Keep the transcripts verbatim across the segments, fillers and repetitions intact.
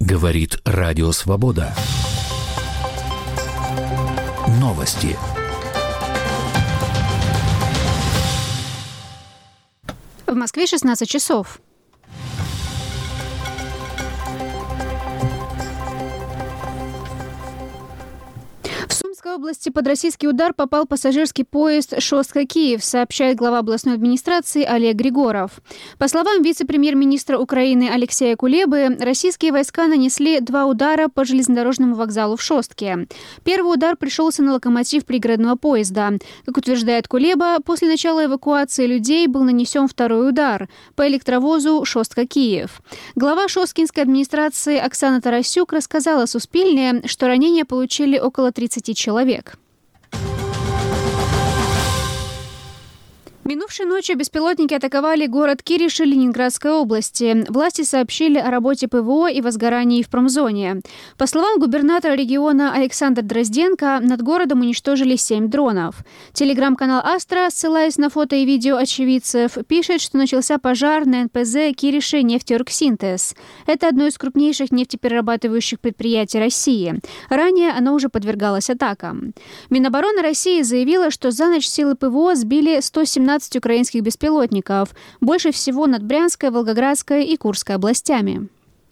Говорит Радио Свобода. Новости. В Москве шестнадцать часов. В Сумской области под российский удар попал пассажирский поезд «Шостка-Киев», сообщает глава областной администрации Олег Григоров. По словам вице-премьер-министра Украины Алексея Кулебы, российские войска нанесли два удара по железнодорожному вокзалу в Шостке. Первый удар пришелся на локомотив пригородного поезда. Как утверждает Кулеба, после начала эвакуации людей был нанесен второй удар по электровозу «Шостка-Киев». Глава шосткинской администрации Оксана Тарасюк рассказала Суспильне, что ранения получили около тридцати человек. Минувшей ночью беспилотники атаковали город Кириши Ленинградской области. Власти сообщили о работе ПВО и возгорании в промзоне. По словам губернатора региона Александра Дрозденко, над городом уничтожили семь дронов. Телеграм-канал «Астра», ссылаясь на фото и видео очевидцев, пишет, что начался пожар на эн пэ зэ «Кириши нефтеоргсинтез». Это одно из крупнейших нефтеперерабатывающих предприятий России. Ранее оно уже подвергалось атакам. Минобороны России заявила, что за ночь силы ПВО сбили сто семнадцать украинских беспилотников, больше всего над Брянской, Волгоградской и Курской областями.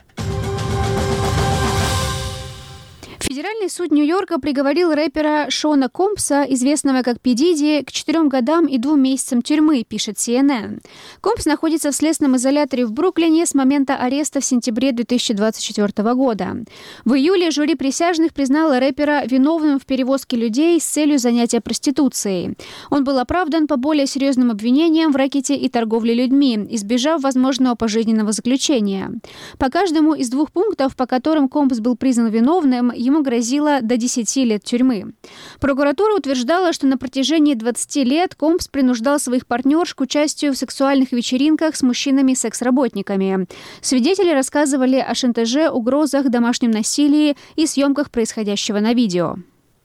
Федеральный суд Нью-Йорка приговорил рэпера Шона Компса, известного как Пи Диди, к четырем годам и двум месяцам тюрьмы, пишет си эн эн. Компс находится в следственном изоляторе в Бруклине с момента ареста в сентябре две тысячи двадцать четвёртого года. В июле жюри присяжных признало рэпера виновным в перевозке людей с целью занятия проституцией. Он был оправдан по более серьезным обвинениям в рэкете и торговле людьми, избежав возможного пожизненного заключения. По каждому из двух пунктов, по которым Компс был признан виновным, ему грозило до десяти лет тюрьмы. Прокуратура утверждала, что на протяжении двадцати лет Компс принуждал своих партнерш к участию в сексуальных вечеринках с мужчинами-секс-работниками. Свидетели рассказывали о шантаже, угрозах, домашнем насилии и съемках происходящего на видео.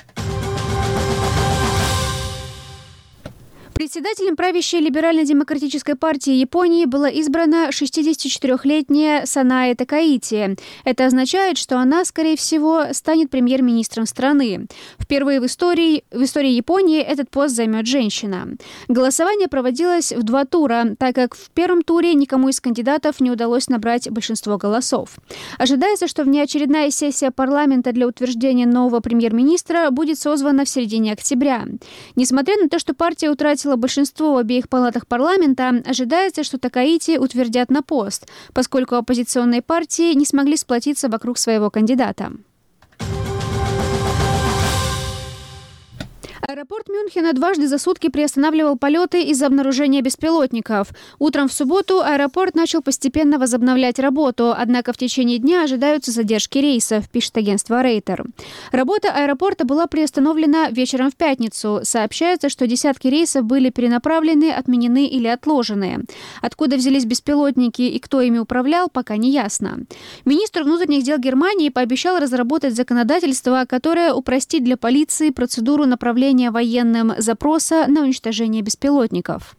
Председателем правящей либерально-демократической партии Японии была избрана шестидесятичетырёхлетняя Санае Такаити. Это означает, что она, скорее всего, станет премьер-министром страны. Впервые в истории, в истории Японии этот пост займет женщина. Голосование проводилось в два тура, так как в первом туре никому из кандидатов не удалось набрать большинство голосов. Ожидается, что внеочередная сессия парламента для утверждения нового премьер-министра будет созвана в середине октября. Несмотря на то, что партия утратила большинство в обеих палатах парламента, ожидается, что Такаити утвердят на пост, поскольку оппозиционные партии не смогли сплотиться вокруг своего кандидата. Аэропорт Мюнхена дважды за сутки приостанавливал полеты из-за обнаружения беспилотников. Утром в субботу аэропорт начал постепенно возобновлять работу, однако в течение дня ожидаются задержки рейсов, пишет агентство Рейтер. Работа аэропорта была приостановлена вечером в пятницу. Сообщается, что десятки рейсов были перенаправлены, отменены или отложены. Откуда взялись беспилотники и кто ими управлял, пока не ясно. Министр внутренних дел Германии пообещал разработать законодательство, которое упростит для полиции процедуру направления военным запроса на уничтожение беспилотников.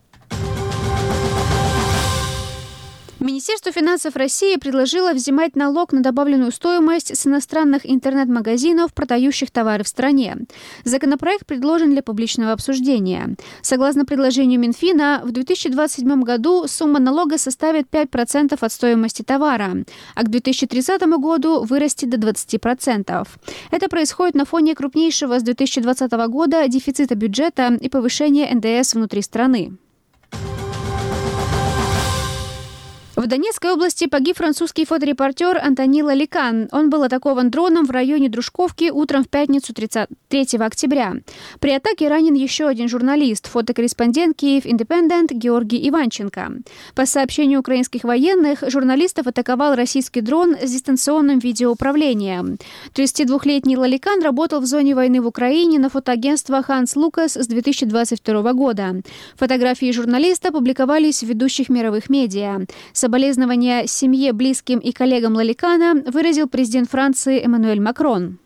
Министерство финансов России предложило взимать налог на добавленную стоимость с иностранных интернет-магазинов, продающих товары в стране. Законопроект предложен для публичного обсуждения. Согласно предложению Минфина, в две тысячи двадцать седьмом году сумма налога составит пять процентов от стоимости товара, а к две тысячи тридцатому году вырастет до двадцати процентов. Это происходит на фоне крупнейшего с две тысячи двадцатого года дефицита бюджета и повышения эн дэ эс внутри страны. В Донецкой области погиб французский фоторепортер Антони Лаликан. Он был атакован дроном в районе Дружковки утром в пятницу тридцатого третьего октября. При атаке ранен еще один журналист, фотокорреспондент Киев Индепендент Георгий Иванченко. По сообщению украинских военных, журналистов атаковал российский дрон с дистанционным видеоуправлением. тридцатидвухлетний Лаликан работал в зоне войны в Украине на фотоагентство Hans Lucas с две тысячи двадцать второго года. Фотографии журналиста публиковались в ведущих мировых медиа. Соболезнования семье, близким и коллегам Лаликана выразил президент Франции Эммануэль Макрон.